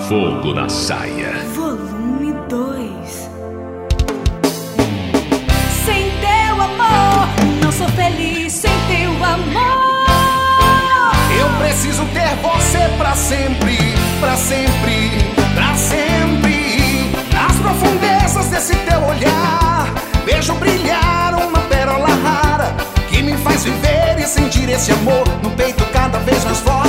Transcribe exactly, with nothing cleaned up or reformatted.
Fogo na Saia. Volume dois. Sem teu amor, não sou feliz sem teu amor. Eu preciso ter você pra sempre, pra sempre, pra sempre. Nas profundezas desse teu olhar, vejo brilhar uma pérola rara que me faz viver e sentir esse amor no peito cada vez mais forte.